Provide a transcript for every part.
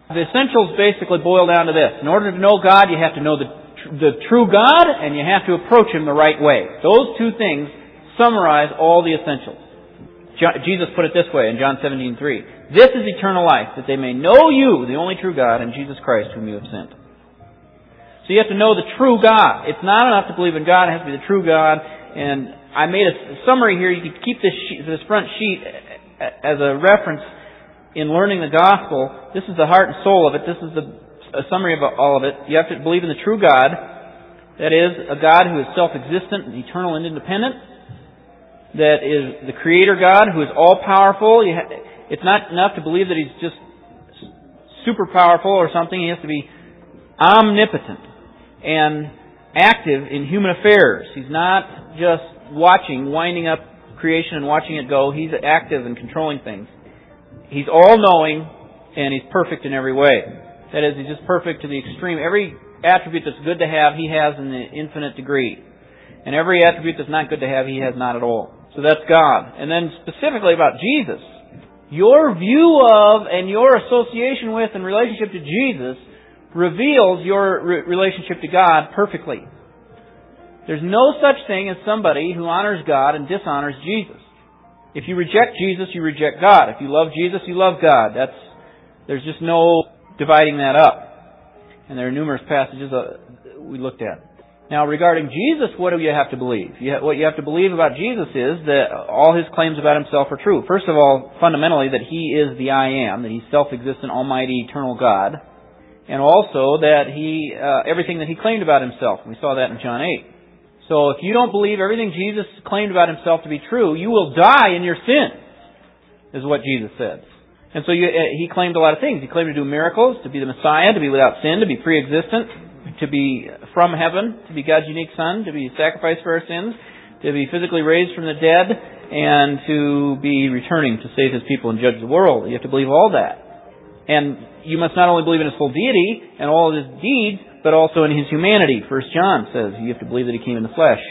The essentials basically boil down to this. In order to know God, you have to know the true God, and you have to approach Him the right way. Those two things summarize all the essentials. Jesus put it this way in John 17:3. This is eternal life, that they may know you, the only true God, and Jesus Christ, whom you have sent. So you have to know the true God. It's not enough to believe in God. It has to be the true God. And I made a summary here. You can keep this front sheet as a reference in learning the gospel. This is the heart and soul of it. This is a summary of all of it. You have to believe in the true God. That is, a God who is self-existent and eternal and independent. That is the Creator God who is all-powerful. It's not enough to believe that He's just super powerful or something. He has to be omnipotent and active in human affairs. He's not just winding up creation and watching it go. He's active in controlling things. He's all-knowing, and He's perfect in every way. That is, He's just perfect to the extreme. Every attribute that's good to have, He has in the infinite degree. And every attribute that's not good to have, He has not at all. So that's God. And then specifically about Jesus, your view of and your association with and relationship to Jesus reveals your relationship to God perfectly. There's no such thing as somebody who honors God and dishonors Jesus. If you reject Jesus, you reject God. If you love Jesus, you love God. There's just no dividing that up. And there are numerous passages we looked at. Now, regarding Jesus, what do you have to believe? What you have to believe about Jesus is that all His claims about Himself are true. First of all, fundamentally, that He is the I Am, that He's self-existent, almighty, eternal God. And also that everything that He claimed about Himself. We saw that in John 8. So if you don't believe everything Jesus claimed about Himself to be true, you will die in your sins, is what Jesus said. And so He claimed a lot of things. He claimed to do miracles, to be the Messiah, to be without sin, to be pre-existent, to be from heaven, to be God's unique Son, to be sacrificed for our sins, to be physically raised from the dead, and to be returning to save His people and judge the world. You have to believe all that. And you must not only believe in His full deity and all of His deeds, but also in His humanity. 1 John says you have to believe that He came in the flesh.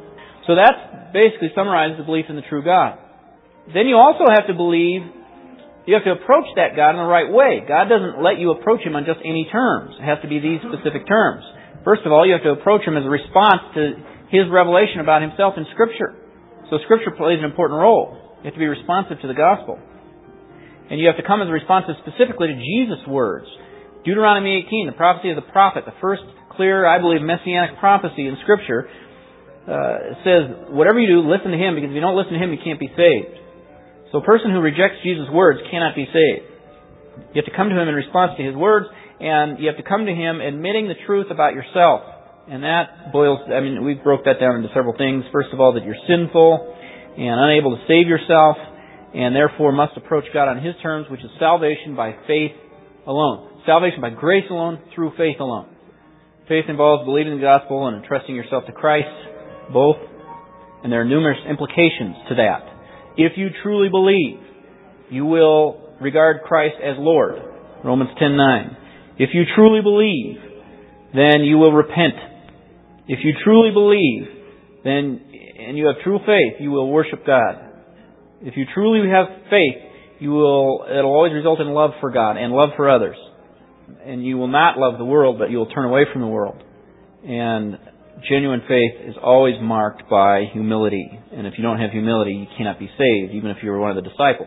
So that basically summarizes the belief in the true God. Then you also have to believe, you have to approach that God in the right way. God doesn't let you approach Him on just any terms. It has to be these specific terms. First of all, you have to approach Him as a response to His revelation about Himself in Scripture. So Scripture plays an important role. You have to be responsive to the gospel. And you have to come as responsive specifically to Jesus' words. Deuteronomy 18, the prophecy of the prophet, the first clear, I believe, messianic prophecy in Scripture, says, whatever you do, listen to Him, because if you don't listen to Him, you can't be saved. So a person who rejects Jesus' words cannot be saved. You have to come to Him in response to His words, and you have to come to Him admitting the truth about yourself. And that we broke that down into several things. First of all, that you're sinful and unable to save yourself, and therefore must approach God on His terms, which is salvation by faith alone. Salvation by grace alone, through faith alone. Faith involves believing the gospel and entrusting yourself to Christ, both. And there are numerous implications to that. If you truly believe, you will regard Christ as Lord. Romans 10:9. If you truly believe, then you will repent. If you truly believe, and you have true faith, you will worship God. If you truly have faith, it'll always result in love for God and love for others. And you will not love the world, but you will turn away from the world. And genuine faith is always marked by humility. And if you don't have humility, you cannot be saved, even if you were one of the disciples.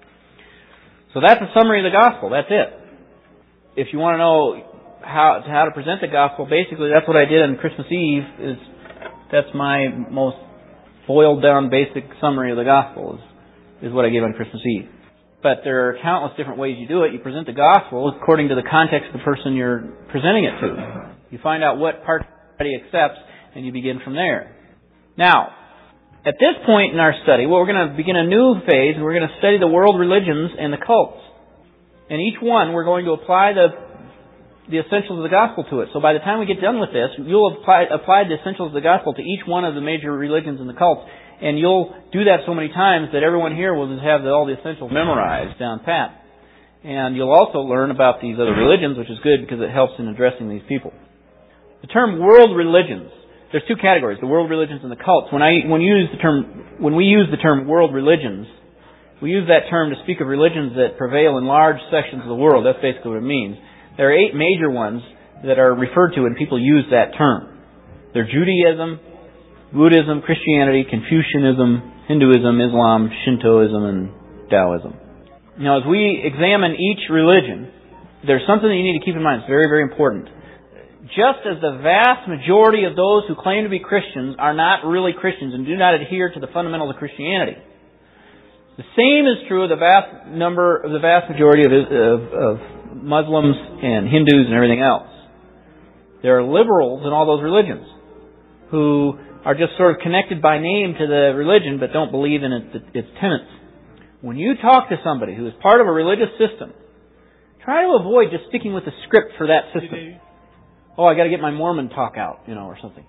So that's a summary of the gospel. That's it. If you want to know how to present the gospel, basically that's what I did on Christmas Eve. That's my most boiled down basic summary of the gospel is what I gave on Christmas Eve. But there are countless different ways you do it. You present the gospel according to the context of the person you're presenting it to. You find out what part he accepts, and you begin from there. Now, at this point in our study, we're going to begin a new phase. We're going to study the world religions and the cults. And each one, we're going to apply the essentials of the gospel to it. So by the time we get done with this, you'll apply the essentials of the gospel to each one of the major religions and the cults. And you'll do that so many times that everyone here will just have all the essentials memorized down pat. And you'll also learn about these other religions, which is good because it helps in addressing these people. The term world religions, there's two categories, the world religions and the cults. When we use the term world religions, We use that term to speak of religions that prevail in large sections of the world. That's basically what it means. There are 8 major ones that are referred to when people use that term. They're Judaism, Buddhism, Christianity, Confucianism, Hinduism, Islam, Shintoism, and Taoism. Now, as we examine each religion, there's something that you need to keep in mind. It's very, very important. Just as the vast majority of those who claim to be Christians are not really Christians and do not adhere to the fundamentals of Christianity, the same is true of the vast majority of Muslims and Hindus and everything else. There are liberals in all those religions who are just sort of connected by name to the religion but don't believe in its tenets. When you talk to somebody who is part of a religious system, try to avoid just sticking with the script for that system. Oh, I got to get my Mormon talk out, or something.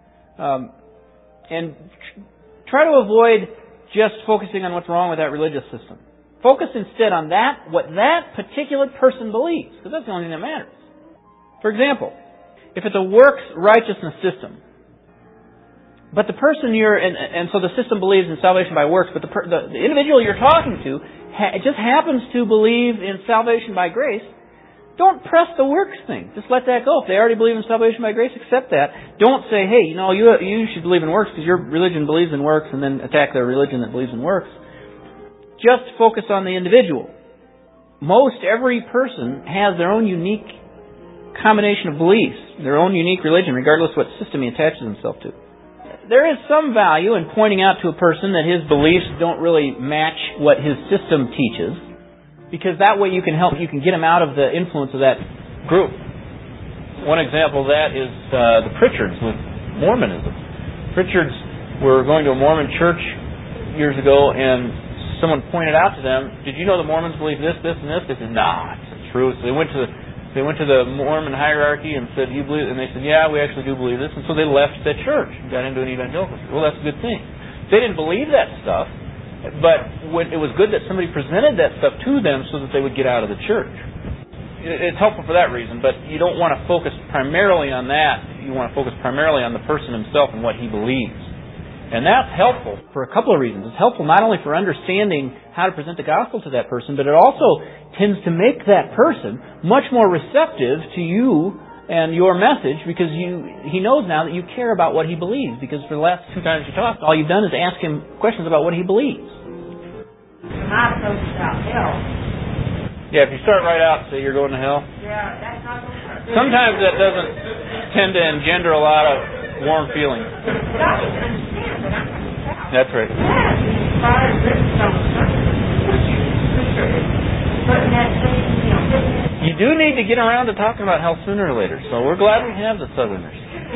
And try to avoid just focusing on what's wrong with that religious system. Focus instead on what that particular person believes, because that's the only thing that matters. For example, if it's a works righteousness system, but the person and so the system believes in salvation by works, but the individual you're talking to just happens to believe in salvation by grace, don't press the works thing. Just let that go. If they already believe in salvation by grace, accept that. Don't say, hey, you should believe in works because your religion believes in works, and then attack their religion that believes in works. Just focus on the individual. Most every person has their own unique combination of beliefs, their own unique religion, regardless of what system he attaches himself to. There is some value in pointing out to a person that his beliefs don't really match what his system teaches, because that way you can get him out of the influence of that group. One example of that is the Pritchards with Mormonism. Pritchards were going to a Mormon church years ago, and someone pointed out to them, did you know the Mormons believe this, this, and this? They said, nah, it's true. So they went to the Mormon hierarchy and said, you believe? And they said, yeah, we actually do believe this. And so they left that church and got into an evangelical church. Well, that's a good thing. They didn't believe that stuff, but it was good that somebody presented that stuff to them so that they would get out of the church. It's helpful for that reason, but you don't want to focus primarily on that. You want to focus primarily on the person himself and what he believes. And that's helpful for a couple of reasons. It's helpful not only for understanding how to present the gospel to that person, but it also tends to make that person much more receptive to you and your message, because he knows now that you care about what he believes, because for the last 2 times you talked, all you've done is ask him questions about what he believes. Not supposed to about hell. Yeah, if you start right out and say you're going to hell, yeah, that's not going to sometimes that doesn't tend to engender a lot of warm feelings. That's right. You do need to get around to talking about hell sooner or later, so we're glad we have the Southerners.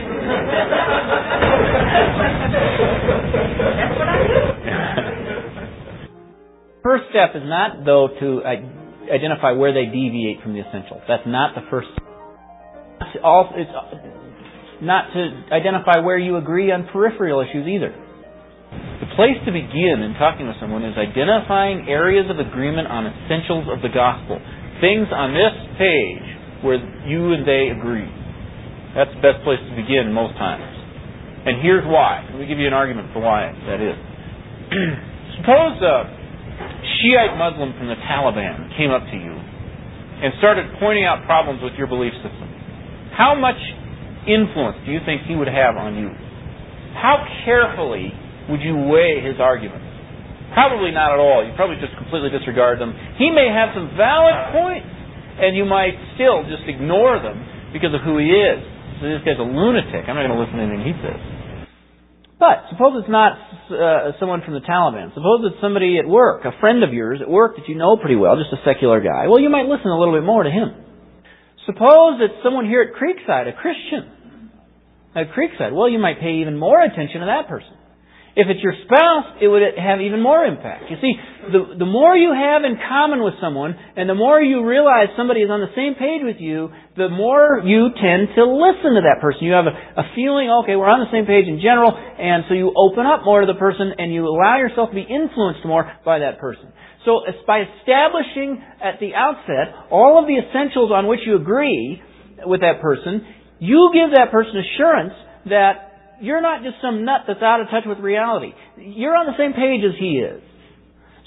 That's what I do. First step is not, though, to identify where they deviate from the essentials. That's not the first step. It's not to identify where you agree on peripheral issues either. The place to begin in talking with someone is identifying areas of agreement on essentials of the gospel. Things on this page where you and they agree. That's the best place to begin most times. And here's why. Let me give you an argument for why that is. Suppose a Shiite Muslim from the Taliban came up to you and started pointing out problems with your belief system. How much influence do you think he would have on you? How carefully would you weigh his arguments? Probably not at all. You probably just completely disregard them. He may have some valid points, and you might still just ignore them because of who he is. So this guy's a lunatic. I'm not going to listen to anything he says. But suppose it's not someone from the Taliban. Suppose it's somebody at work, a friend of yours at work that you know pretty well, just a secular guy. Well, you might listen a little bit more to him. Suppose it's someone here at Creekside, a Christian at Creekside. Well, you might pay even more attention to that person. If it's your spouse, it would have even more impact. You see, the more you have in common with someone, and the more you realize somebody is on the same page with you, the more you tend to listen to that person. You have a feeling, okay, we're on the same page in general, and so you open up more to the person, and you allow yourself to be influenced more by that person. So by establishing at the outset all of the essentials on which you agree with that person, you give that person assurance that you're not just some nut that's out of touch with reality. You're on the same page as he is.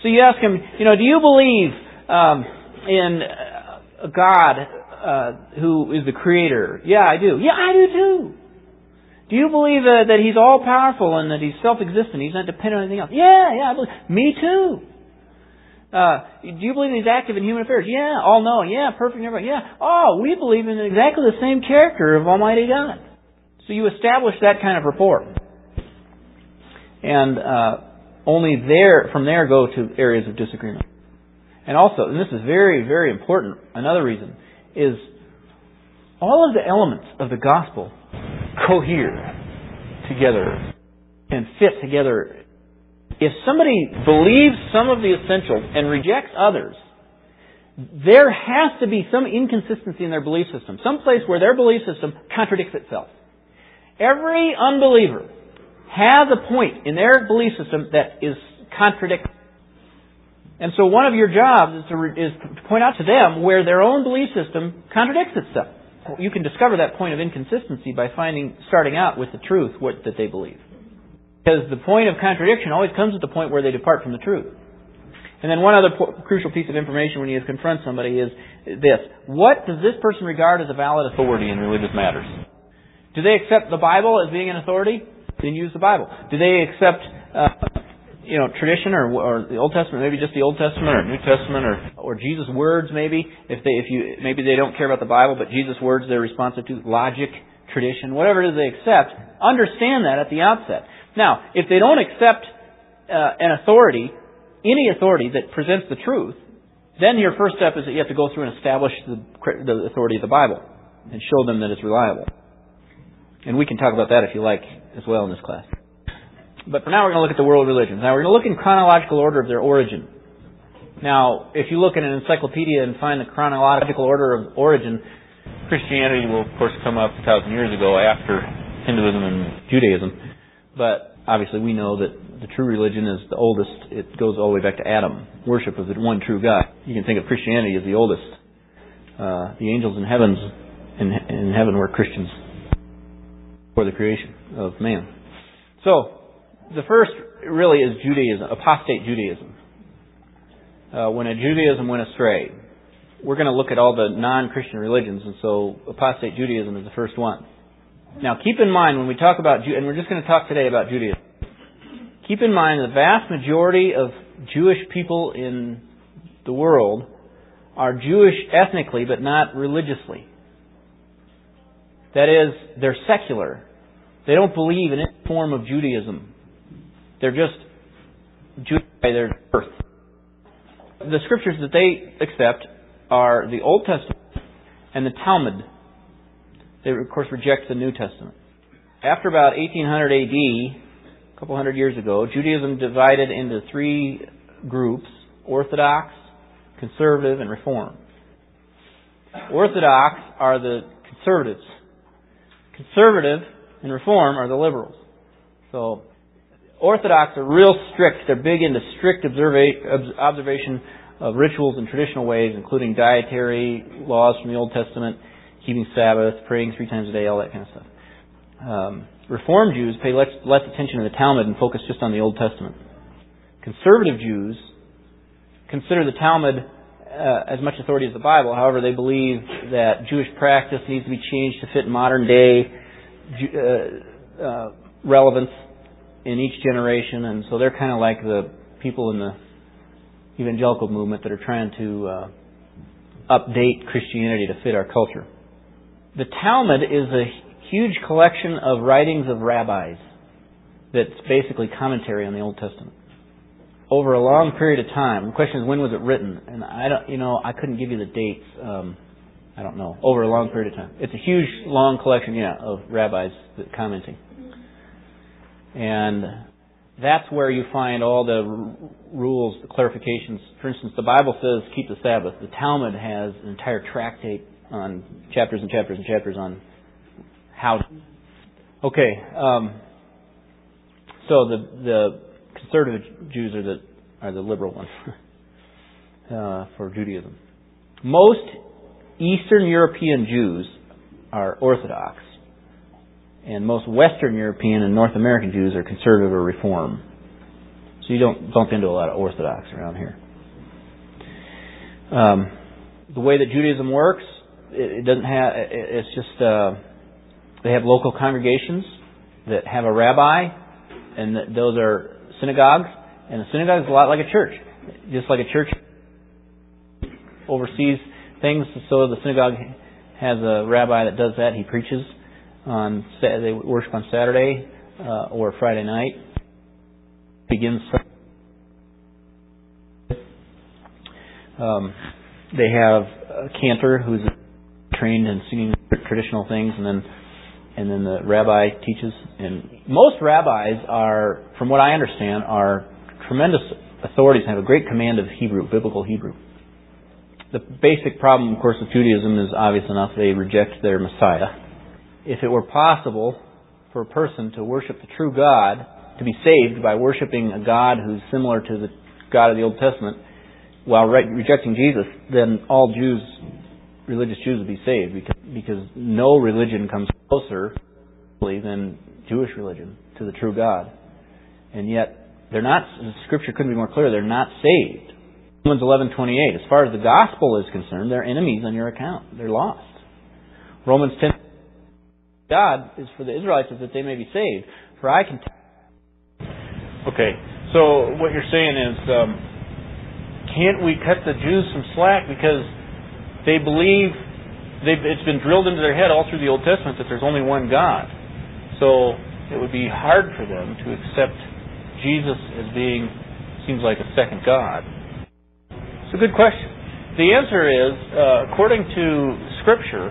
So you ask him, do you believe in a God who is the creator? Yeah, I do. Yeah, I do too. Do you believe that He's all-powerful and that He's self-existent? He's not dependent on anything else? Yeah, I believe. Me too. Do you believe He's active in human affairs? Yeah, all-knowing. Yeah, perfect in everybody. Yeah. Oh, we believe in exactly the same character of Almighty God. So you establish that kind of rapport. And only from there go to areas of disagreement. And also, and this is very, very important, another reason, is all of the elements of the gospel cohere together and fit together. If somebody believes some of the essentials and rejects others, there has to be some inconsistency in their belief system, some place where their belief system contradicts itself. Every unbeliever has a point in their belief system that is contradictory. And so one of your jobs is to point out to them where their own belief system contradicts itself. You can discover that point of inconsistency by starting out with the truth that they believe. Because the point of contradiction always comes at the point where they depart from the truth. And then one other crucial piece of information when you confront somebody is this. What does this person regard as a valid authority in religious matters? Do they accept the Bible as being an authority? Then use the Bible. Do they accept tradition or the Old Testament, maybe just the Old Testament or New Testament or Jesus' words maybe? Maybe they don't care about the Bible, but Jesus' words they're responsive to, logic, tradition, whatever it is they accept, understand that at the outset. Now, if they don't accept an authority, any authority that presents the truth, then your first step is that you have to go through and establish the authority of the Bible and show them that it's reliable. And we can talk about that if you like as well in this class. But for now we're going to look at the world religions. Now we're going to look in chronological order of their origin. Now, if you look in an encyclopedia and find the chronological order of origin, Christianity will of course come up 1,000 years ago after Hinduism and Judaism. But obviously we know that the true religion is the oldest. It goes all the way back to Adam. Worship of the one true God. You can think of Christianity as the oldest. The angels in heaven were Christians for the creation of man. So, the first really is Judaism, apostate Judaism. When a Judaism went astray. We're going to look at all the non-Christian religions, and so apostate Judaism is the first one. Now, keep in mind when we talk about, and we're just going to talk today about Judaism. Keep in mind the vast majority of Jewish people in the world are Jewish ethnically, but not religiously. That is, they're secular. They don't believe in any form of Judaism. They're just Jewish by their birth. The scriptures that they accept are the Old Testament and the Talmud. They, of course, reject the New Testament. After about 1800 AD, a couple hundred years ago, Judaism divided into three groups: Orthodox, Conservative, and Reform. Orthodox are the conservatives. Conservative and Reform are the liberals. So, Orthodox are real strict. They're big into strict observation of rituals and traditional ways, including dietary laws from the Old Testament, keeping Sabbath, praying 3 times a day, all that kind of stuff. Reform Jews pay less attention to the Talmud and focus just on the Old Testament. Conservative Jews consider the Talmud as much authority as the Bible. However, they believe that Jewish practice needs to be changed to fit modern day relevance in each generation, and so they're kind of like the people in the evangelical movement that are trying to update Christianity to fit our culture. The Talmud is a huge collection of writings of rabbis that's basically commentary on the Old Testament. Over a long period of time. The question is, when was it written? And I couldn't give you the dates. I don't know. Over a long period of time. It's a huge, long collection, of rabbis commenting. And that's where you find all the rules, the clarifications. For instance, the Bible says keep the Sabbath. The Talmud has an entire tractate on chapters and chapters and chapters on how. Okay, so the conservative Jews are the liberal ones for Judaism. Most Eastern European Jews are Orthodox, and most Western European and North American Jews are conservative or Reform. So you don't bump into a lot of Orthodox around here. The way that Judaism works, it doesn't have. It's just they have local congregations that have a rabbi, and those are synagogues. And a synagogue is a lot like a church, just like a church oversees things. So the synagogue has a rabbi that does that. He preaches on they worship on Saturday or Friday night. Begins. They have a cantor who's trained in singing traditional things, and then the rabbi teaches. And most rabbis are, from what I understand, are tremendous authorities and have a great command of Hebrew, biblical Hebrew. The basic problem, of course, with Judaism is obvious enough. They reject their Messiah. If it were possible for a person to worship the true God, to be saved by worshiping a God who's similar to the God of the Old Testament, while rejecting Jesus, then all Jews, religious Jews, would be saved, because no religion comes closer than Jewish religion to the true God. And yet, they're not. Scripture couldn't be more clear. They're not saved. Romans 11:28. As far as the gospel is concerned, they're enemies on your account. They're lost. Romans 10. God is for the Israelites is that they may be saved. For I can. Okay, so what you're saying is, can't we cut the Jews some slack because they believe it's been drilled into their head all through the Old Testament that there's only one God. So it would be hard for them to accept Jesus as being, seems like a second God. It's a good question. The answer is, according to Scripture,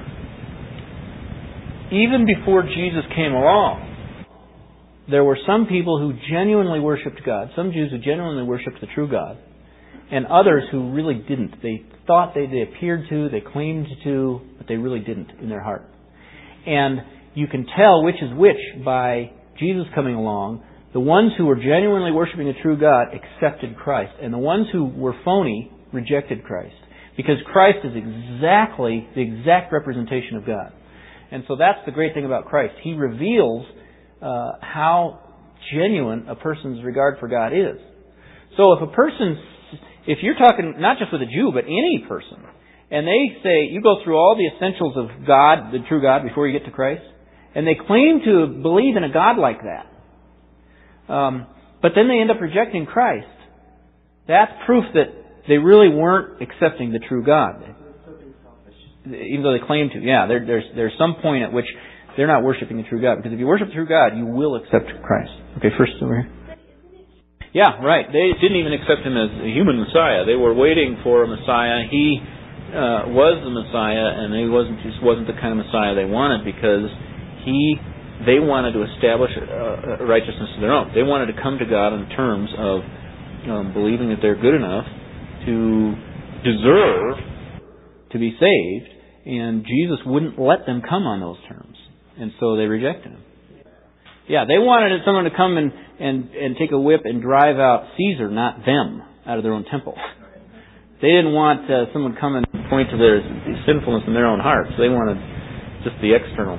even before Jesus came along, there were some people who genuinely worshipped God, some Jews who genuinely worshipped the true God, and others who really didn't. They thought they appeared to, they claimed to, but they really didn't in their heart. And you can tell which is which by Jesus coming along. The ones who were genuinely worshiping the true God accepted Christ, and the ones who were phony rejected Christ. Because Christ is exactly the exact representation of God. And so that's the great thing about Christ. He reveals how genuine a person's regard for God is. So if you're talking not just with a Jew, but any person, and they say, you go through all the essentials of God, the true God, before you get to Christ, and they claim to believe in a God like that, but then they end up rejecting Christ, that's proof that they really weren't accepting the true God. Even though they claim to. Yeah, there's some point at which they're not worshiping the true God. Because if you worship the true God, you will accept Christ. Okay, first over here. Yeah, right. They didn't even accept Him as a human Messiah. They were waiting for a Messiah. He was the Messiah, and he wasn't the kind of Messiah they wanted, because they wanted to establish a righteousness of their own. They wanted to come to God in terms of believing that they're good enough to deserve to be saved, and Jesus wouldn't let them come on those terms. And so they rejected Him. Yeah, they wanted someone to come and take a whip and drive out Caesar, not them, out of their own temple. They didn't want someone to come and point to their sinfulness in their own hearts. They wanted just the external.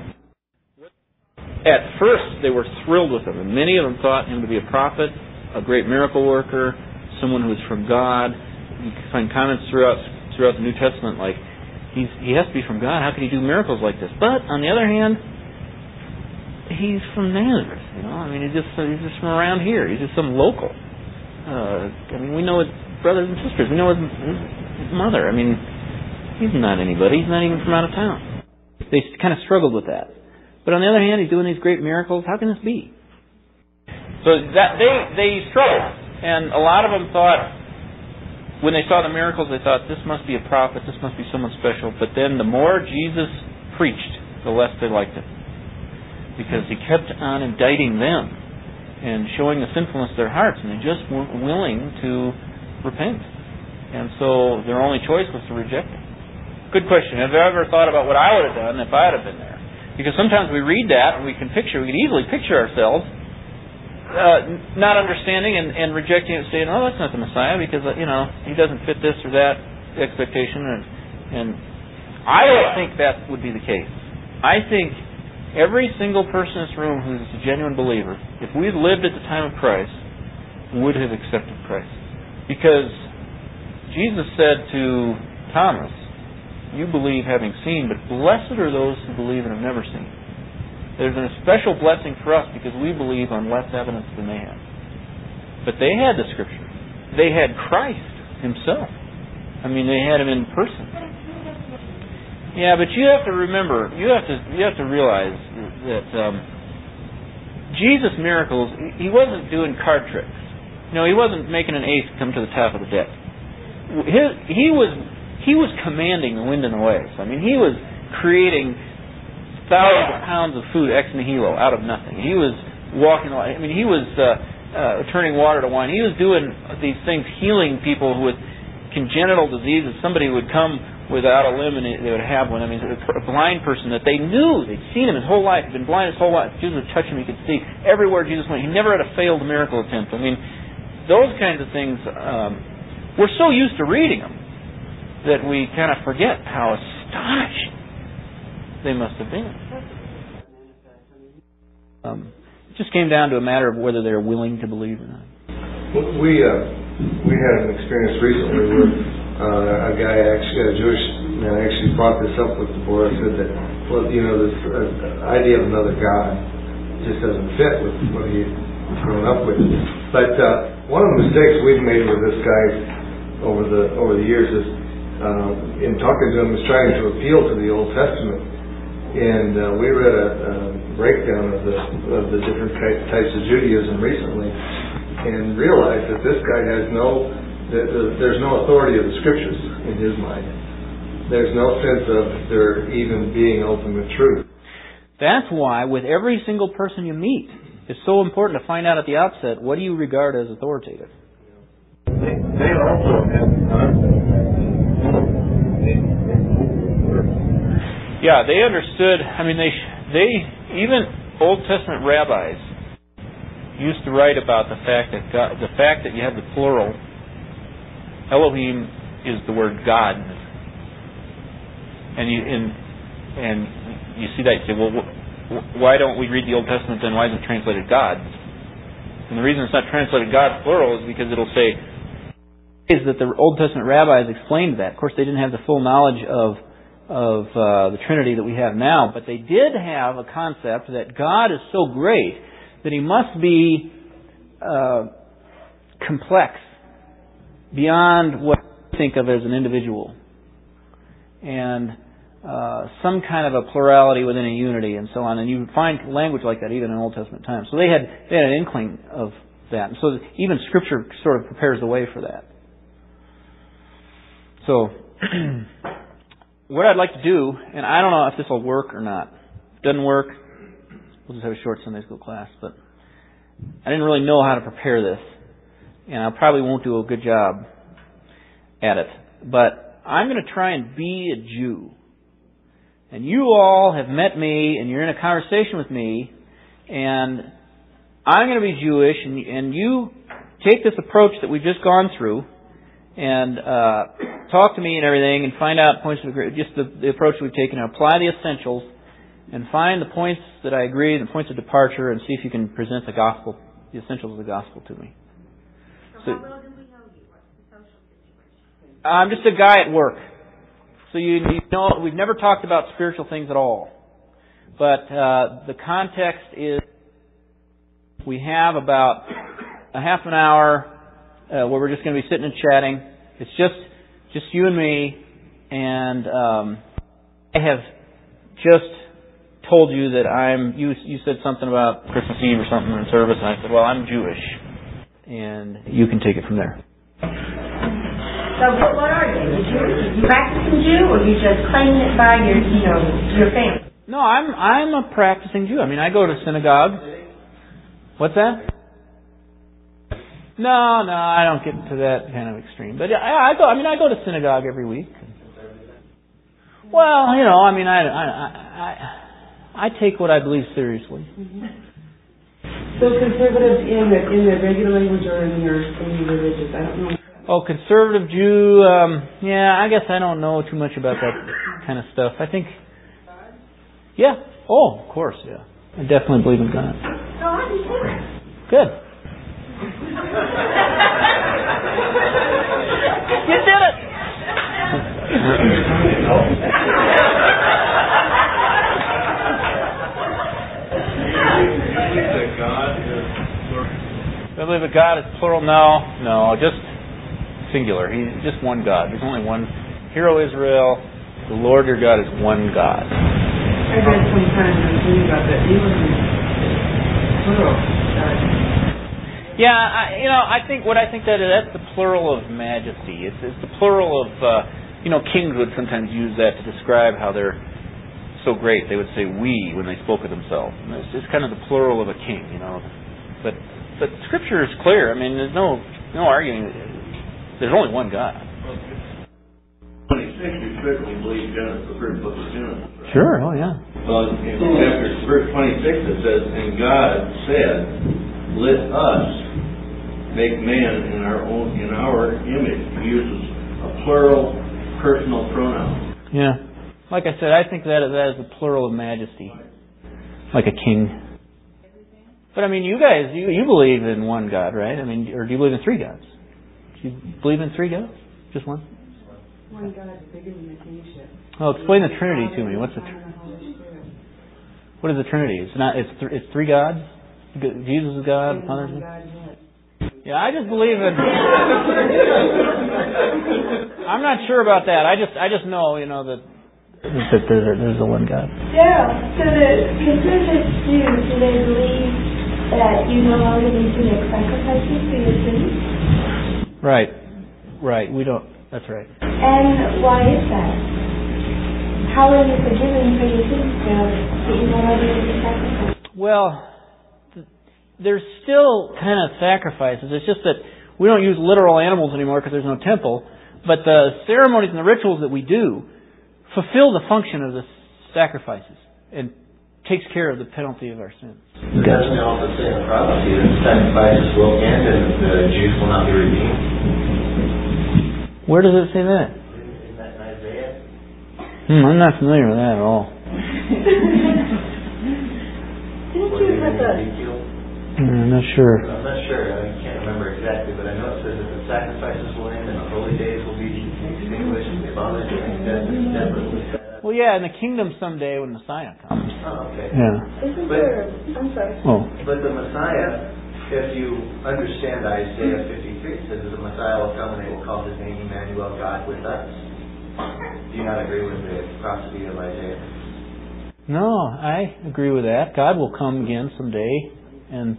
At first, they were thrilled with Him, and many of them thought Him to be a prophet, a great miracle worker, someone who was from God. You can find comments throughout the New Testament like, he has to be from God. How could He do miracles like this? But on the other hand, He's from Nazareth. I mean, he's just from around here. He's just some local. We know his brothers and sisters. We know his mother. I mean, he's not anybody. He's not even from out of town. They kind of struggled with that. But on the other hand, He's doing these great miracles. How can this be? So that they struggled, and a lot of them thought, when they saw the miracles, they thought, this must be a prophet, this must be someone special. But then the more Jesus preached, the less they liked Him. Because He kept on indicting them and showing the sinfulness of their hearts, and they just weren't willing to repent. And so their only choice was to reject Him. Good question. Have you ever thought about what I would have done if I had been there? Because sometimes we read that and we can easily picture ourselves not understanding and rejecting it, saying, "Oh, that's not the Messiah because He doesn't fit this or that expectation." And I don't think that would be the case. I think every single person in this room who's a genuine believer, if we lived at the time of Christ, would have accepted Christ. Because Jesus said to Thomas, "You believe having seen, but blessed are those who believe and have never seen." There's a special blessing for us because we believe on less evidence than they have. But they had the Scripture. They had Christ Himself. I mean, they had Him in person. Yeah, but you have to remember, you have to realize that Jesus' miracles, He wasn't doing card tricks. No, He wasn't making an ace come to the top of the deck. He was commanding the wind and the waves. I mean, He was creating thousands of pounds of food ex nihilo out of nothing. He was walking. I mean, He was turning water to wine. He was doing these things, healing people with congenital diseases. Somebody would come without a limb and they would have one. I mean, a blind person that they knew, they'd seen Him his whole life, he'd been blind his whole life. Jesus would touch him, he could see. Everywhere Jesus went, He never had a failed miracle attempt. I mean, those kinds of things, we're so used to reading them that we kind of forget how astonishing they must have been. It just came down to a matter of whether they're willing to believe or not. We had an experience recently where a guy, actually a Jewish man, actually brought this up with the board. Said that, well, this idea of another God just doesn't fit with what he'd grown up with. But one of the mistakes we've made with this guy over the years is, in talking to him, is trying to appeal to the Old Testament. And we read a breakdown of the different types of Judaism recently, and realized that this guy has there's no authority of the Scriptures in his mind. There's no sense of there even being ultimate truth. That's why with every single person you meet, it's so important to find out at the outset, what do you regard as authoritative? They also have Yeah, they understood. I mean, they even Old Testament rabbis used to write about the fact that you have the plural. Elohim is the word God, and you see that, you say, well, why don't we read the Old Testament then? Why is it translated God? And the reason it's not translated God plural is because it'll say is that the Old Testament rabbis explained that. Of course, they didn't have the full knowledge of the Trinity that we have now, but they did have a concept that God is so great that He must be complex beyond what we think of as an individual, and some kind of a plurality within a unity, and so on. And you find language like that even in Old Testament times. So they had an inkling of that, and so even Scripture sort of prepares the way for that. So what I'd like to do, and I don't know if this will work or not. If it doesn't work, we'll just have a short Sunday school class. But I didn't really know how to prepare this, and I probably won't do a good job at it. But I'm going to try and be a Jew. And you all have met me, and you're in a conversation with me, and I'm going to be Jewish, and you take this approach that we've just gone through, and talk to me and everything, and find out points of agreement, just the approach we've taken, and apply the essentials, and find the points that I agree, and the points of departure, and see if you can present the gospel, the essentials of the gospel to me. So how well do we know you? What's the social situation? I'm just a guy at work. So you know, we've never talked about spiritual things at all. But the context is we have about a half an hour where we're just going to be sitting and chatting. It's just you and me, and I have just told you that you said something about Christmas Eve or something in service, and I said, well, I'm Jewish. And you can take it from there. So what are you? Are you practicing Jew, or you just claiming it by your family? No, I'm a practicing Jew. I mean, I go to synagogue. What's that? No, I don't get to that kind of extreme. But I go to synagogue every week. Well, I mean, I take what I believe seriously. So conservative in the regular language or in your religious? I don't know. Oh, conservative Jew. Yeah, I guess I don't know too much about that kind of stuff. I think. Yeah. Oh, of course. Yeah. I definitely believe in God. Oh, I do too. Good. You did it! I believe that God is plural. No, just singular. He's just one God. There's only one. Hear, O Israel, the Lord your God is one God. I read sometime reading about that. He wasn't plural. Yeah, I think that's the plural of majesty. It's the plural of, kings would sometimes use that to describe how they're so great. They would say we when they spoke of themselves. And it's just kind of the plural of a king, But Scripture is clear. I mean, there's no arguing. There's only one God. 26, you certainly believe Genesis, the first book of Genesis. Right? Sure, oh yeah. Well, in verse 26 it says, and God said, let us make man in our image. He uses a plural personal pronoun. Yeah. Like I said, I think that is the plural of majesty. Like a king. But I mean, you guys, you believe in one God, right? I mean, or do you believe in three gods? Do you believe in three gods? Just one? One God is bigger than the kingship. Oh, explain the Trinity to me. What is the Trinity? It's three gods? Jesus is God, the Father is God? Yeah, I just believe in... I'm not sure about that. I just know, that there's the one God. Yeah, so the conservative Jews, do they believe that you no longer need to make sacrifices for your sins? Right. We don't. That's right. And why is that? How are you forgiven for your sins now that you no longer need to sacrifice? Well, there's still kind of sacrifices. It's just that we don't use literal animals anymore because there's no temple. But the ceremonies and the rituals that we do fulfill the function of the sacrifices and takes care of the penalty of our sins. Doesn't it also say in the prophecy that the sacrifices will end and the Jews will not be redeemed? Where does it say that? Isn't that in Isaiah? I'm not familiar with that at all. Didn't you have a... I'm not sure. I'm not sure. I can't remember exactly, but I know it says that the sacrifices will end and the holy days will be extinguished and the Father's death. Well, yeah, in the kingdom someday when Messiah comes. Oh, okay. Yeah. Isn't there... I'm sorry. Oh. But the Messiah, if you understand Isaiah 53, it says that the Messiah will come and they will call his name Emmanuel, God with us. Do you not agree with the prophecy of Isaiah? No, I agree with that. God will come again someday and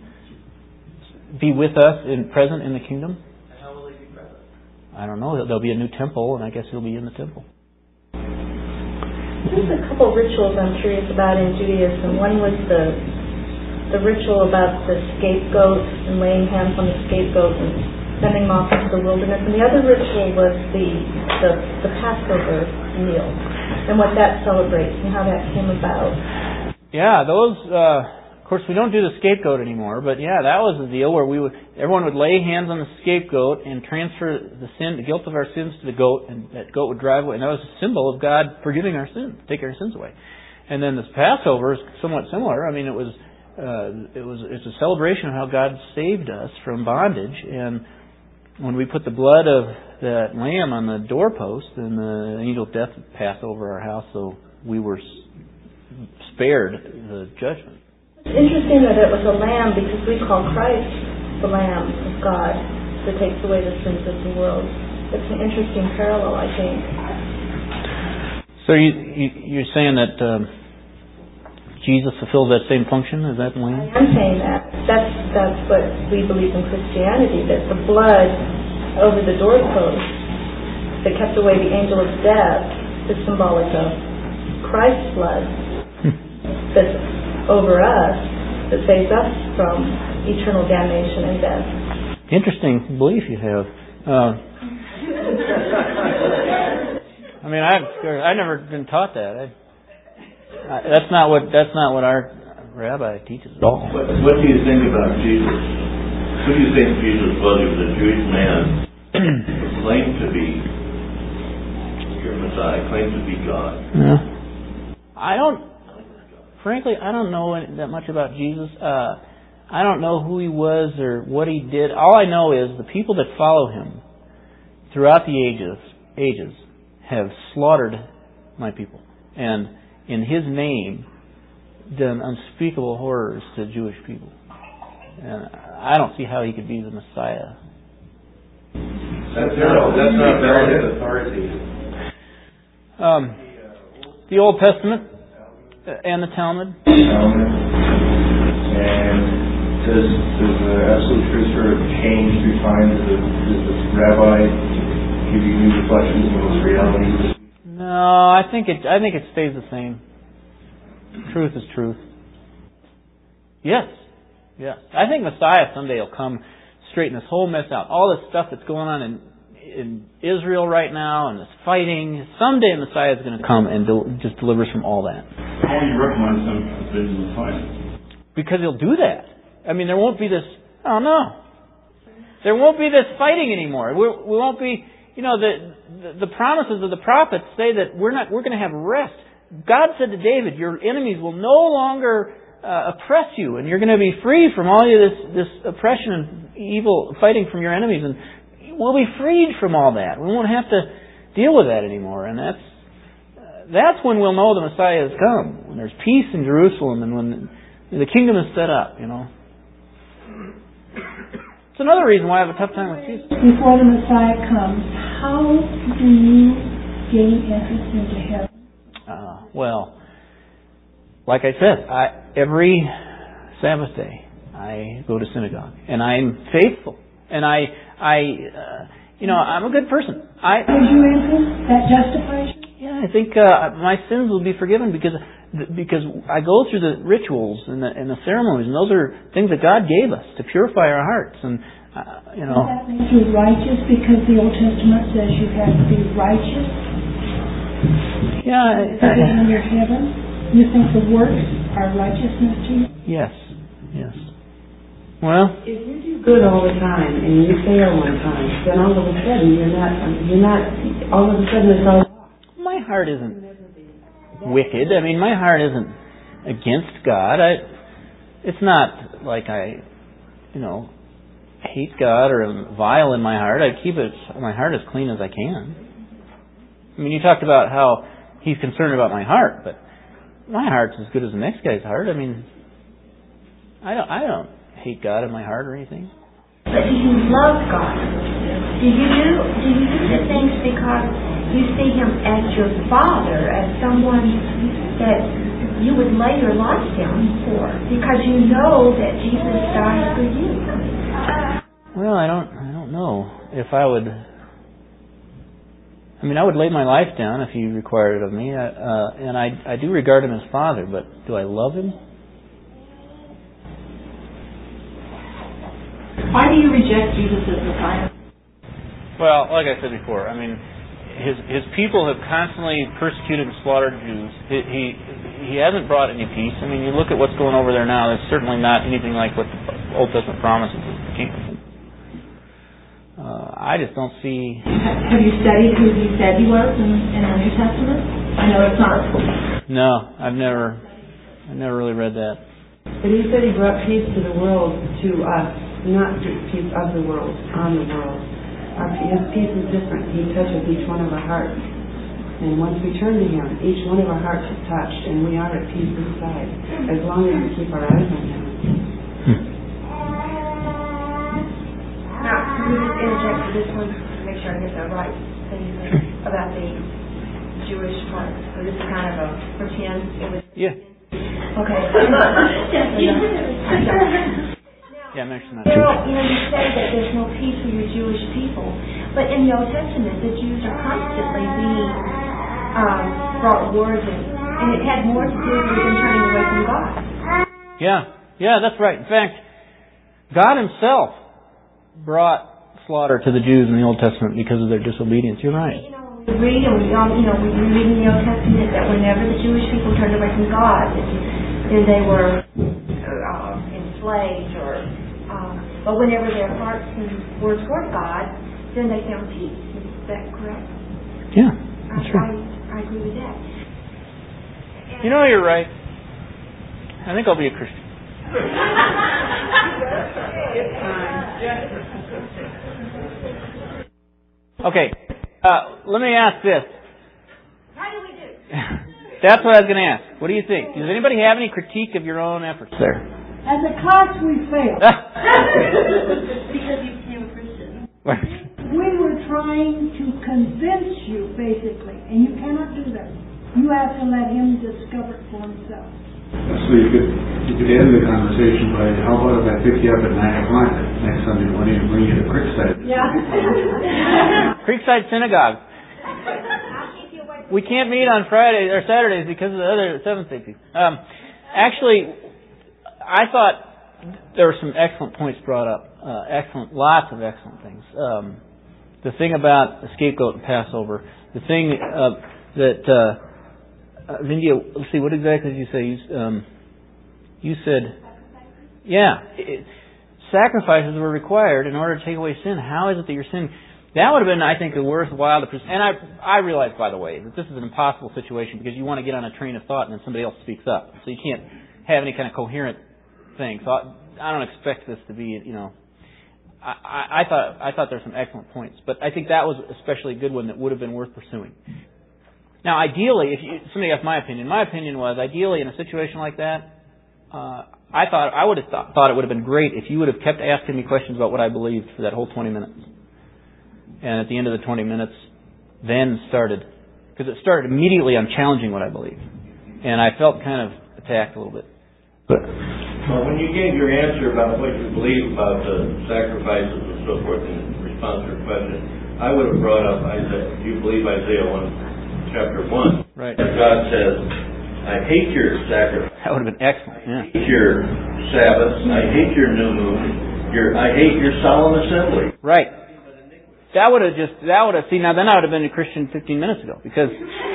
be with us present in the kingdom. And how will he be present? I don't know. There'll be a new temple, and I guess he'll be in the temple. There's a couple rituals I'm curious about in Judaism. One was the ritual about the scapegoat and laying hands on the scapegoat and sending them off into the wilderness. And the other ritual was the Passover meal and what that celebrates and how that came about. Yeah, those... Of course, we don't do the scapegoat anymore, but yeah, that was the deal where everyone would lay hands on the scapegoat and transfer the guilt of our sins to the goat, and that goat would drive away. And that was a symbol of God forgiving our sins, taking our sins away. And then this Passover is somewhat similar. I mean, it's a celebration of how God saved us from bondage. And when we put the blood of that lamb on the doorpost, then the angel of death passed over our house, so we were spared the judgment. It's interesting that it was a lamb because we call Christ the Lamb of God that takes away the sins of the world. It's an interesting parallel, I think. So you're saying that Jesus fulfills that same function as that lamb? I am saying that. That's what we believe in Christianity, that the blood over the doorpost that kept away the angel of death is symbolic of Christ's blood that's over us, that saves us from eternal damnation and death. Interesting belief you have. I mean, I've never been taught that. That's not what our rabbi teaches at all. What do you think about Jesus? Who do you think Jesus was? He was a Jewish man who claimed to be your Messiah, claimed to be God. Yeah. Frankly, I don't know that much about Jesus. I don't know who he was or what he did. All I know is the people that follow him throughout the ages have slaughtered my people. And in his name, done unspeakable horrors to Jewish people. And I don't see how he could be the Messiah. That's not valid authority. The Old Testament and the Talmud. And does the absolute truth sort of change through time? Does the rabbi give you new reflections on those realities? No, I think it stays the same. Truth is truth. Yes. I think Messiah someday will come, straighten this whole mess out. All this stuff that's going on in Israel right now and this fighting. Someday Messiah is going to come and just deliver us from all that. How do you recognize him as being the Messiah? Because he'll do that. I mean, there won't be this. Oh no, there won't be this fighting anymore. We won't be. You know, the promises of the prophets say that we're going to have rest. God said to David, "Your enemies will no longer oppress you, and you're going to be free from all of this oppression and evil fighting from your enemies, and we'll be freed from all that. We won't have to deal with that anymore." And that's when we'll know the Messiah has come. When there's peace in Jerusalem, and when the kingdom is set up. You know. It's another reason why I have a tough time with Jesus. Before the Messiah comes, how do you gain entrance into heaven? Well, like I said, every Sabbath day I go to synagogue, and I'm faithful, and I'm a good person. Gives you entrance? That justifies you? Yeah, I think my sins will be forgiven because I go through the rituals and the ceremonies, and those are things that God gave us to purify our hearts. And Does that make you righteous because the Old Testament says you have to be righteous? Yeah. To get in your heaven, you think the works are righteousness to you? Yes. Well, if you do good all the time and you fail one time, then all of a sudden you're not. All of a sudden it's all. My heart isn't wicked. I mean, my heart isn't against God. It's not like I hate God or am vile in my heart. I keep my heart as clean as I can. I mean, you talked about how he's concerned about my heart, but my heart's as good as the next guy's heart. I mean, I don't hate God in my heart or anything. But do you love God? Do you do the things because you see Him as your Father, as someone that you would lay your life down for, because you know that Jesus died for you? Well, I don't know if I would. I mean, I would lay my life down if He required it of me, and I do regard Him as Father. But do I love Him? Why do you reject Jesus as Messiah? Well, like I said before, I mean, his people have constantly persecuted and slaughtered Jews. He hasn't brought any peace. I mean, you look at what's going over there now. It's certainly not anything like what the Old Testament promises of the kingdom. I just don't see. Have you studied who He said He was in the New Testament? I know it's not. No, I've never really read that. But He said He brought peace to the world, to us, not just peace of the world, on the world. His peace is different. He touches each one of our hearts. And once we turn to Him, each one of our hearts is touched, and we are at peace inside, as long as we keep our eyes on Him. Now, let me just interject for this one to make sure I get that right thing about the Jewish part. So this is kind of a pretend. Yeah. Okay. Yeah, I mentioned that. Well, you say that there's no peace for your Jewish people, but in the Old Testament, the Jews are constantly being brought wars in, and it had more to do with them turning away from God. Yeah, that's right. In fact, God Himself brought slaughter to the Jews in the Old Testament because of their disobedience. You're right. We read, and we read in the Old Testament that whenever the Jewish people turned away from God, then they were enslaved, but whenever their hearts were toward God, then they found peace. Is that correct? Yeah, that's right. I agree with that. You're right. I think I'll be a Christian. Okay, let me ask this. How do we do? That's what I was going to ask. What do you think? Does anybody have any critique of your own efforts there? As a class, we failed. Because you became a Christian. We were trying to convince you, basically, and you cannot do that. You have to let him discover it for himself. So you could end the conversation by, how about if I pick you up at 9 o'clock next Sunday morning and bring you to Creekside? Yeah. Creekside Synagogue. We can't meet on Fridays or Saturdays because of the other Seventh Day people. Actually, I thought there were some excellent points brought up. Lots of excellent things. The thing about the scapegoat and Passover. The thing that Vindia, let's see, what exactly did you say? You said, sacrifices were required in order to take away sin. How is it that you're sinning? That would have been, I think, worthwhile to present. And I realize, by the way, that this is an impossible situation because you want to get on a train of thought and then somebody else speaks up. So you can't have any kind of coherent thing. So I don't expect this to be, I thought there were some excellent points. But I think that was especially a good one that would have been worth pursuing. Now, ideally, somebody asked my opinion was, ideally, in a situation like that, I would have thought it would have been great if you would have kept asking me questions about what I believed for that whole 20 minutes. And at the end of the 20 minutes, then started, because it started immediately on challenging what I believe. And I felt kind of attacked a little bit. Well, when you gave your answer about what you believe about the sacrifices and so forth in response to your question, I would have brought up Isaiah. You believe Isaiah 1, chapter 1. Right. And God says, I hate your sacrifice. That would have been excellent. Yeah. I hate your Sabbaths. I hate your new moon. I hate your solemn assembly. Right. Now then I would have been a Christian 15 minutes ago because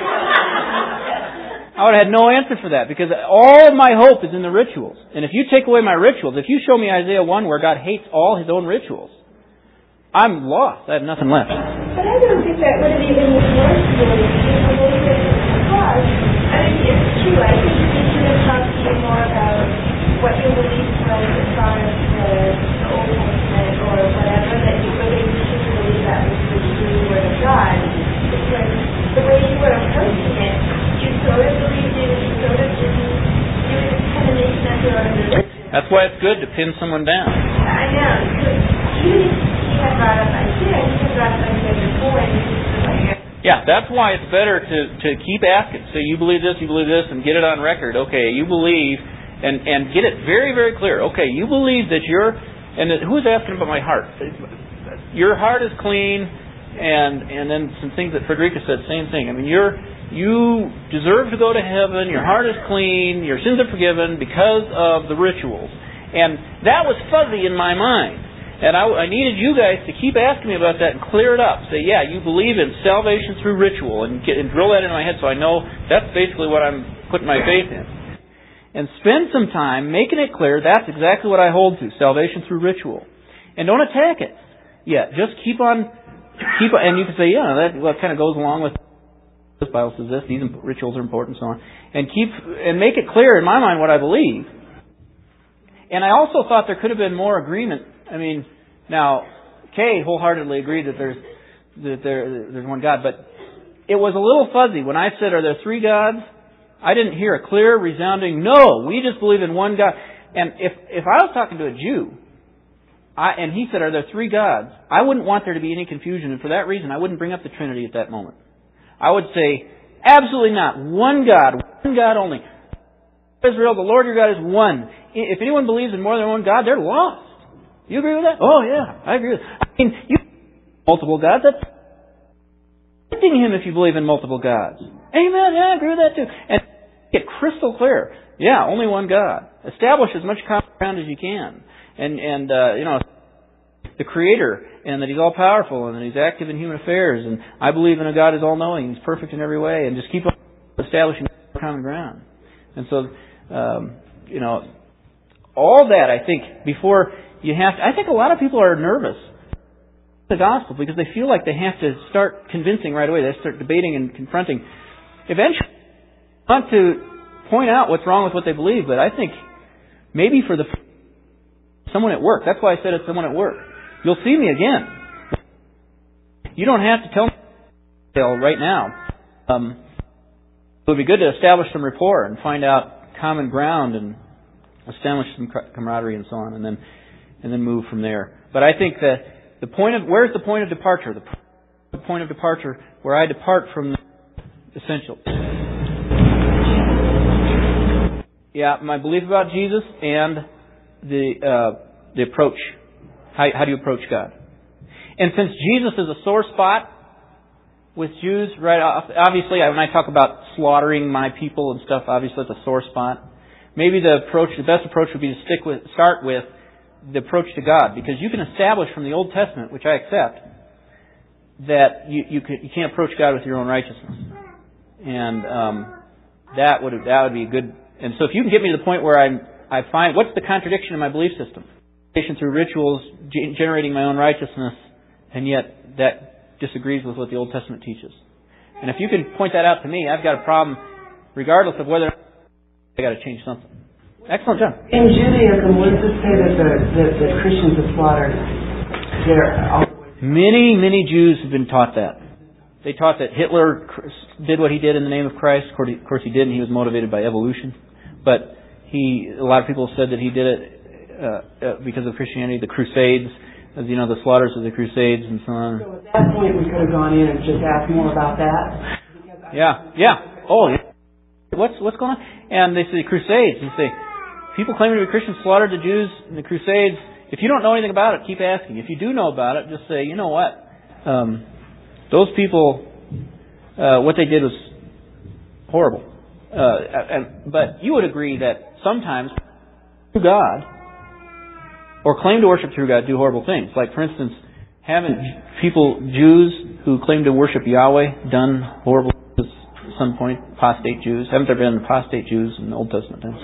I would have had no answer for that because all of my hope is in the rituals. And if you take away my rituals, if you show me Isaiah 1 where God hates all His own rituals, I'm lost. I have nothing left. But I don't think that would have even been worse really, because, it's true. I think we should have talked to you more about what your beliefs was as far as the Old Testament or whatever, that you really should believe that was the true Word of God. Because the way you were approaching it, you sort of believed it, you sort of didn't. You were just kind of making that your own religion. That's why it's good to pin someone down. I know. He had brought up Isaiah, he had brought up Isaiah before, and he was like, yeah, that's why it's better to keep asking. So you believe this, and get it on record. Okay, you believe, and get it very, very clear. Okay, you believe that who's asking about my heart? Your heart is clean, and then some things that Frederica said, same thing. I mean, you deserve to go to heaven, your heart is clean, your sins are forgiven because of the rituals. And that was fuzzy in my mind. And I needed you guys to keep asking me about that and clear it up. Say, yeah, you believe in salvation through ritual, and drill that into my head so I know that's basically what I'm putting my faith in. And spend some time making it clear that's exactly what I hold to, salvation through ritual. And don't attack it. Yeah, just keep on, and you can say, yeah, that kind of goes along with this Bible says this, these rituals are important, and so on. And make it clear in my mind what I believe. And I also thought there could have been more agreement. I mean, now, Kay wholeheartedly agreed that there's one God, but it was a little fuzzy. When I said, are there three gods? I didn't hear a clear, resounding, no, we just believe in one God. And if I was talking to a Jew, and he said, are there three gods? I wouldn't want there to be any confusion, and for that reason, I wouldn't bring up the Trinity at that moment. I would say, absolutely not. One God only. Israel, the Lord your God is one. If anyone believes in more than one God, they're lost. You agree with that? Oh, yeah, I agree with that. I mean, you multiple gods. That's rejecting Him if you believe in multiple gods. Amen. Yeah, I agree with that too. And get crystal clear. Yeah, only one God. Establish as much common ground as you can. And the Creator, and that He's all powerful, and that He's active in human affairs. And I believe in a God who's all knowing. He's perfect in every way. And just keep on establishing common ground. And so, all that I think before. I think a lot of people are nervous the gospel because they feel like they have to start convincing right away. They start debating and confronting. Eventually, I want to point out what's wrong with what they believe, but I think maybe for the Someone at work. That's why I said it's someone at work. You'll see me again. You don't have to tell me right now. It would be good to establish some rapport and find out common ground and establish some camaraderie and so on, and then move from there. But I think that where's the point of departure? The point of departure where I depart from the essentials. Yeah, my belief about Jesus and the approach. How do you approach God? And since Jesus is a sore spot with Jews, right? Obviously, when I talk about slaughtering my people and stuff, obviously it's a sore spot. Maybe the best approach would be to start with the approach to God, because you can establish from the Old Testament, which I accept, that you can't approach God with your own righteousness, and that would be good. And so, if you can get me to the point where I find what's the contradiction in my belief system, through rituals generating my own righteousness, and yet that disagrees with what the Old Testament teaches. And if you can point that out to me, I've got a problem, regardless of whether I got to change something. Excellent, John. In Judaism, what does it say that Christians are slaughtered? Many Jews have been taught that. They taught that Hitler did what he did in the name of Christ. Of course, he didn't. He was motivated by evolution. But a lot of people said that he did it because of Christianity, the Crusades, the slaughters of the Crusades and so on. So at that point, we could have gone in and just asked more about that. Yeah. Oh, yeah. What's going on? And they say Crusades. You say people claiming to be Christians slaughtered the Jews in the Crusades. If you don't know anything about it, keep asking. If you do know about it, just say, you know what? Those people, what they did was horrible. But you would agree that sometimes God, or claim to worship through God, do horrible things. Like, for instance, haven't Jews who claim to worship Yahweh done horrible things at some point? Apostate Jews. Haven't there been apostate Jews in the Old Testament times?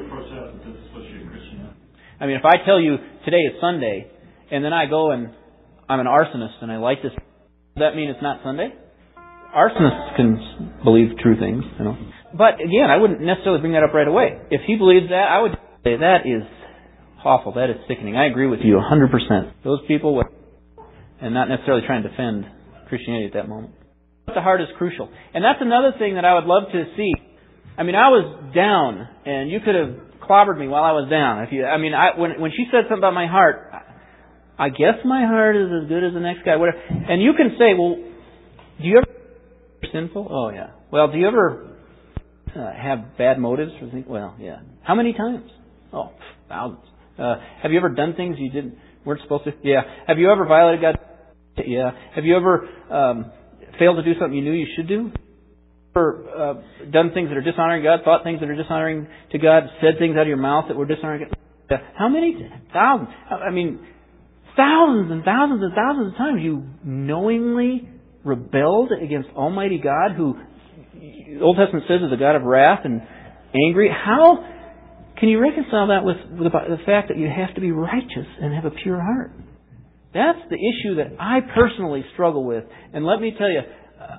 I mean, if I tell you today is Sunday, and then I go and I'm an arsonist and I light this, does that mean it's not Sunday? Arsonists can believe true things, But again, I wouldn't necessarily bring that up right away. If he believes that, I would say that is awful. That is sickening. I agree with you 100%. Those people would, and not necessarily trying to defend Christianity at that moment. The heart is crucial. And that's another thing that I would love to see. I mean, I was down, and you could have clobbered me while I was down. When she said something about my heart, I guess my heart is as good as the next guy. Whatever. And you can say, well, do you ever sinful? Oh, yeah. Well, do you ever have bad motives? Well, yeah. How many times? Oh, thousands. Have you ever done things you weren't supposed to? Yeah. Have you ever violated God? Yeah. Have you ever failed to do something you knew you should do? Ever done things that are dishonoring God? Thought things that are dishonoring to God? Said things out of your mouth that were dishonoring God? Yeah. How many? Thousands. I mean, thousands and thousands and thousands of times you knowingly rebelled against Almighty God, who the Old Testament says is a God of wrath and angry. How can you reconcile that with the fact that you have to be righteous and have a pure heart? That's the issue that I personally struggle with. And let me tell you,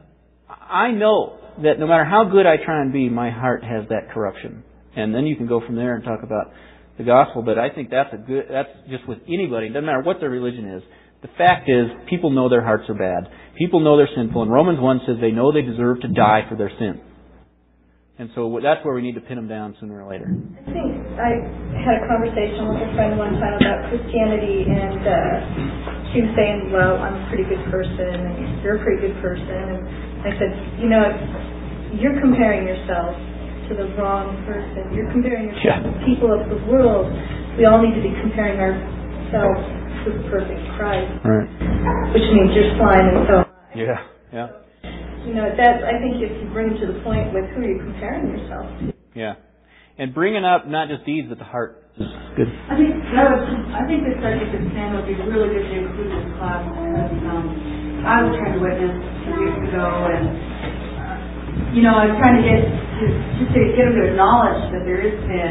I know that no matter how good I try and be, my heart has that corruption. And then you can go from there and talk about the gospel. But I think that's just with anybody. It doesn't matter what their religion is. The fact is, people know their hearts are bad. People know they're sinful. And Romans 1 says they know they deserve to die for their sin. And so that's where we need to pin them down sooner or later. I think I had a conversation with a friend one time about Christianity, and she was saying, well, I'm a pretty good person, and you're a pretty good person. And I said, you're comparing yourself to the wrong person. You're comparing yourself to people of the world. We all need to be comparing ourselves to the perfect Christ. Right. Which means you're slime and so on. Yeah. I think if you bring it to the point with who you're comparing yourself to. Yeah. And bringing up not just deeds, but the heart is good. I think this subject of sin would be really good to include in class, because I was trying to witness 2 weeks ago, and I was trying to get them to acknowledge that there is sin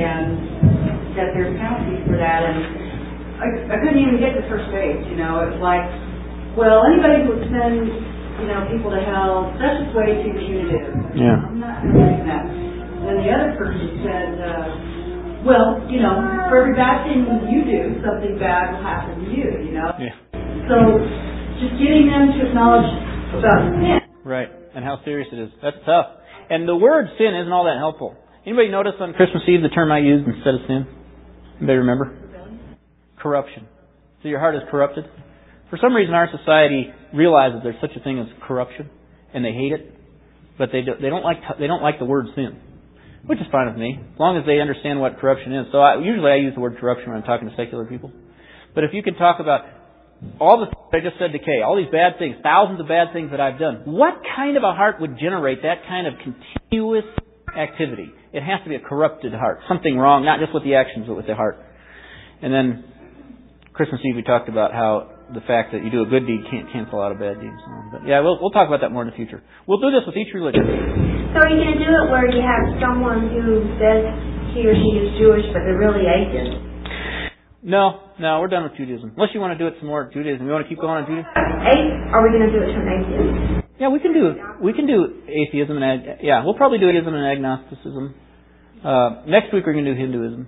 and that there's penalties for that, and I couldn't even get to first base. It was like, well, anybody who would send people to hell, that's just way too punitive. Yeah. I'm not doing that. Then the other person said, Well, for every bad thing you do, something bad will happen to you, Yeah. So just getting them to acknowledge about sin. Right, and how serious it is. That's tough. And the word sin isn't all that helpful. Anybody notice on Christmas Eve the term I used instead of sin? Anybody remember? Corruption. So your heart is corrupted. For some reason, our society realizes there's such a thing as corruption, and they hate it, but they don't like the word sin, which is fine with me, as long as they understand what corruption is. So usually I use the word corruption when I'm talking to secular people. But if you can talk about all the things I just said to Kay, all these bad things, thousands of bad things that I've done, what kind of a heart would generate that kind of continuous activity? It has to be a corrupted heart, something wrong, not just with the actions, but with the heart. And then Christmas Eve we talked about how the fact that you do a good deed can't cancel out a bad deed. But yeah, we'll talk about that more in the future. We'll do this with each religion. So are you going to do it where you have someone who says he or she is Jewish, but they're really atheist? No, we're done with Judaism. Unless you want to do it some more Judaism. You want to keep going on Judaism? Are we going to do it to an atheist? Yeah, we can do atheism and we'll probably do atheism and agnosticism. Next week we're going to do Hinduism.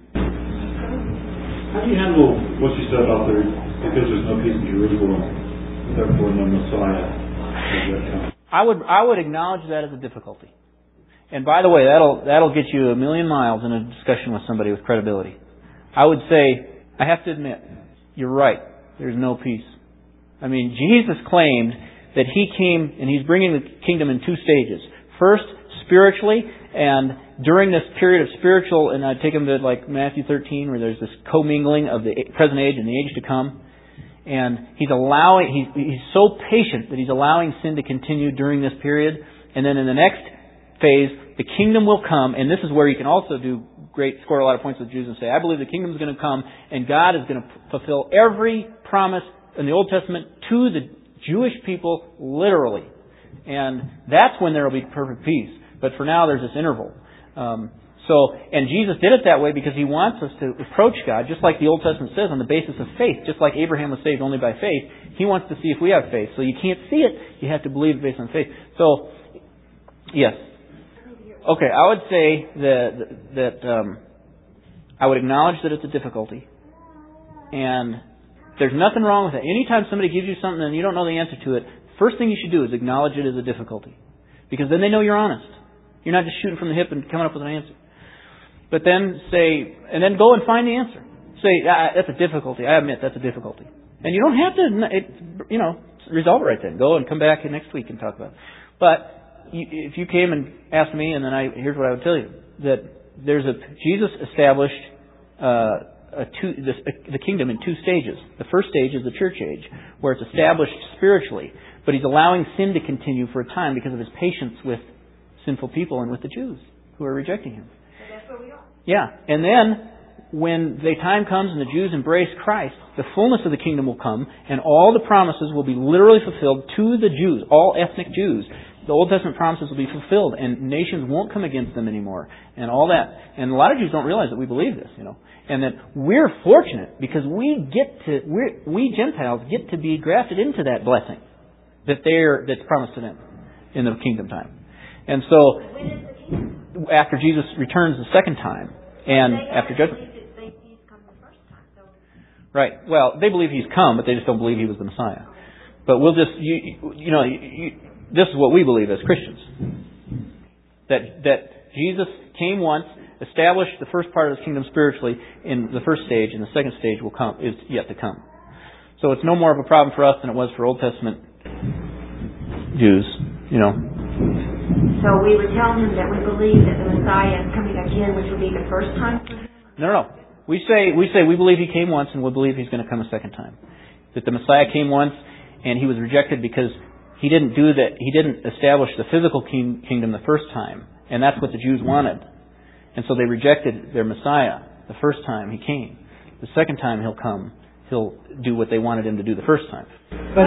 How do you handle what you said about because there's no peace in Jerusalem, therefore no Messiah? I would acknowledge that as a difficulty. And by the way, that'll get you a million miles in a discussion with somebody with credibility. I would say, I have to admit, you're right. There's no peace. I mean, Jesus claimed that He came and He's bringing the kingdom in two stages. First, spiritually, and during this period of spiritual, and I take them to like Matthew 13, where there's this commingling of the present age and the age to come. And He's so patient that He's allowing sin to continue during this period. And then in the next phase, the kingdom will come, and this is where you can also score a lot of points with Jews and say, I believe the kingdom is going to come, and God is going to fulfill every promise in the Old Testament to the Jewish people, literally. And that's when there will be perfect peace. But for now, there's this interval. And Jesus did it that way because He wants us to approach God, just like the Old Testament says, on the basis of faith. Just like Abraham was saved only by faith, He wants to see if we have faith. So you can't see it, you have to believe based on faith. So, yes. Okay, I would say that I would acknowledge that it's a difficulty. And there's nothing wrong with it. Anytime somebody gives you something and you don't know the answer to it, first thing you should do is acknowledge it as a difficulty. Because then they know you're honest. You're not just shooting from the hip and coming up with an answer. But then then go and find the answer. Say, that's a difficulty. I admit that's a difficulty. And you don't have to, resolve it right then. Go and come back next week and talk about it. But if you came and asked me, and then here's what I would tell you: that Jesus established the kingdom in two stages. The first stage is the church age, where it's established spiritually, but He's allowing sin to continue for a time because of His patience with sinful people and with the Jews who are rejecting Him. So that's where we are. Yeah, and then when the time comes and the Jews embrace Christ, the fullness of the kingdom will come, and all the promises will be literally fulfilled to the Jews, all ethnic Jews. The Old Testament promises will be fulfilled, and nations won't come against them anymore, and all that. And a lot of Jews don't realize that we believe this, and that we're fortunate because we Gentiles get to be grafted into that blessing that's promised to them in the kingdom time. And so, after Jesus returns the second time, and after judgment. Right. Well, they believe He's come, but they just don't believe He was the Messiah. But we'll just, this is what we believe as Christians. That Jesus came once, established the first part of His kingdom spiritually in the first stage, and the second stage is yet to come. So it's no more of a problem for us than it was for Old Testament Jews, So we would tell Him that we believe that the Messiah is coming again, which will be the first time for Him? No. We say we believe He came once, and we believe He's going to come a second time. That the Messiah came once, and He was rejected because He didn't do that. He didn't establish the physical kingdom the first time, and that's what the Jews wanted. And so they rejected their Messiah the first time He came. The second time He'll come, He'll do what they wanted Him to do the first time. But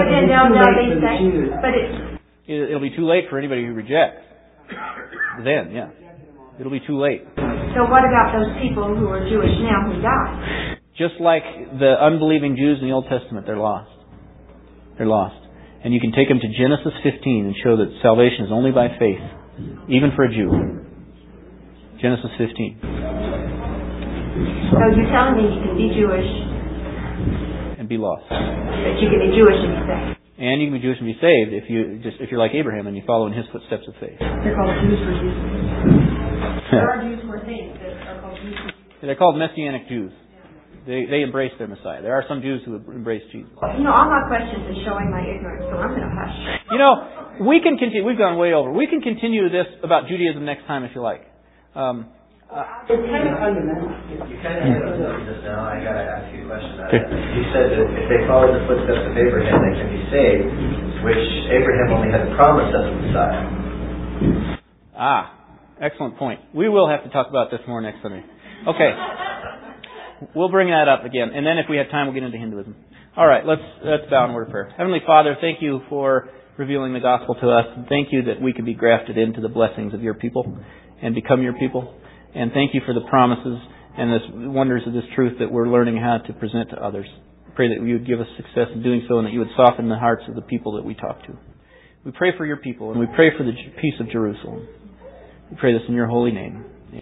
It'll be too late for anybody who rejects. Then, yeah. It'll be too late. So what about those people who are Jewish now who die? Just like the unbelieving Jews in the Old Testament, they're lost. They're lost. And you can take them to Genesis 15 and show that salvation is only by faith, even for a Jew. Genesis 15. So you're telling me you can be Jewish and be lost. That you can be Jewish and be saved. And you can be Jewish and be saved if you're like Abraham and you follow in his footsteps of faith. They're called Jews for Jesus. There are Jews who are saints that are called Jews for Jesus. They're called Messianic Jews. They embrace their Messiah. There are some Jews who embrace Jesus. You know, all my questions is showing my ignorance, so I'm going to hush. You know, we can continue. We've gone way over. We can continue this about Judaism next time if you like. It's kind of fundamental. You kind of hit on something just now. I got to ask you a question. You said that if they follow the footsteps of Abraham, they can be saved, which Abraham only had the promise of the Messiah. Excellent point. We will have to talk about this more next Sunday. Okay. We'll bring that up again. And then if we have time, we'll get into Hinduism. All right, let's bow in word of prayer. Heavenly Father, thank you for revealing the gospel to us. And thank you that we can be grafted into the blessings of your people and become your people. And thank you for the promises and the wonders of this truth that we're learning how to present to others. Pray that you would give us success in doing so and that you would soften the hearts of the people that we talk to. We pray for your people and we pray for the peace of Jerusalem. We pray this in your holy name.